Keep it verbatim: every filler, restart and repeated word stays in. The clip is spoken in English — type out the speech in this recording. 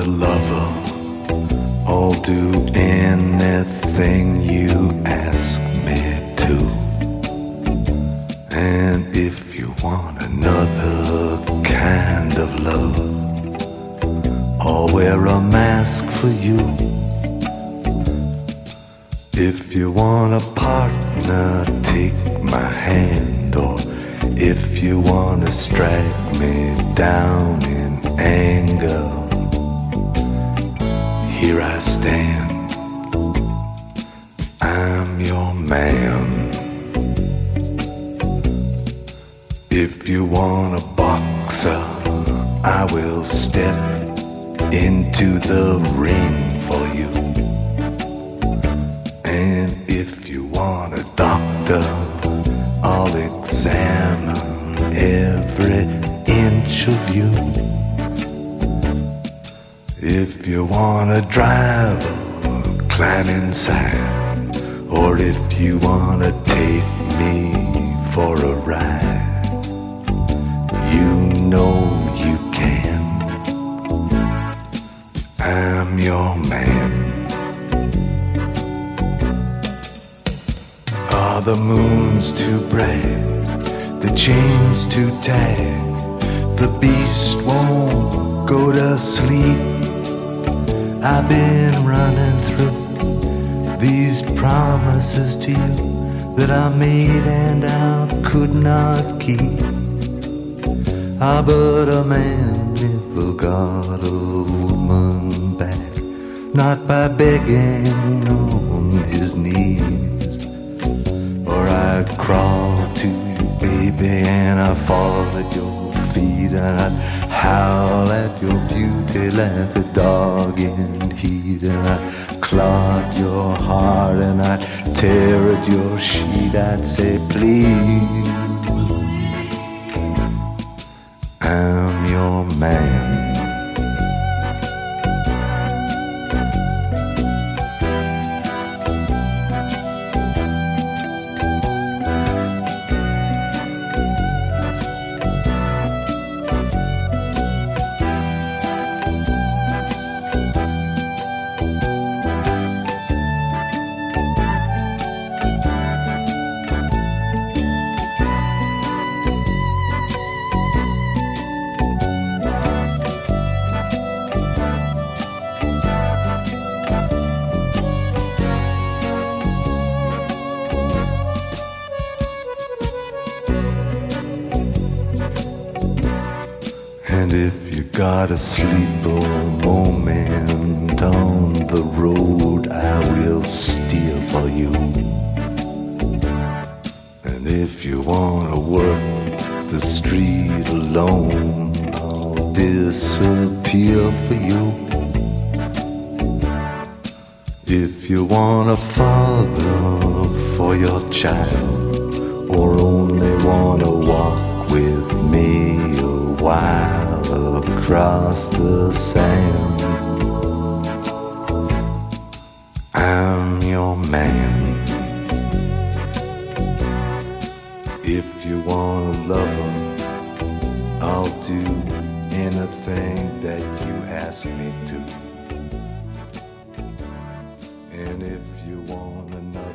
a lover, I'll do anything you ask me to. And if you want another kind of love, I'll wear a mask for you. If you want a partner, take my hand. Or if you want to strike me down in anger, here I stand, I'm your man. If you want a boxer, I will step into the ring for you. And if you want a doctor, I'll examine every inch of you. If you want a driver, climb inside. Or if you want to take me for a ride, you know you can. I'm your man. Are the moons too bright? The chains too tight? The beast won't go to sleep. I've been running through these promises to you that I made and I could not keep. Ah, but a man never got a woman back, not by begging on his knees. Or I'd crawl to you, baby, and I'd fall at your feet, and I'd howl at your beauty like a dog in heat, and I'd claw at your heart, and I'd tear at your sheet. I'd say, please, I'm your man. And if you got a sleeper moment on the road, I will steer for you. And if you wanna work the street alone, I'll disappear for you. If you want a father for your child, or only wanna walk with me a while across the sand, I'm your man. If you want a lover, I'll do anything that you ask me to. And if you want another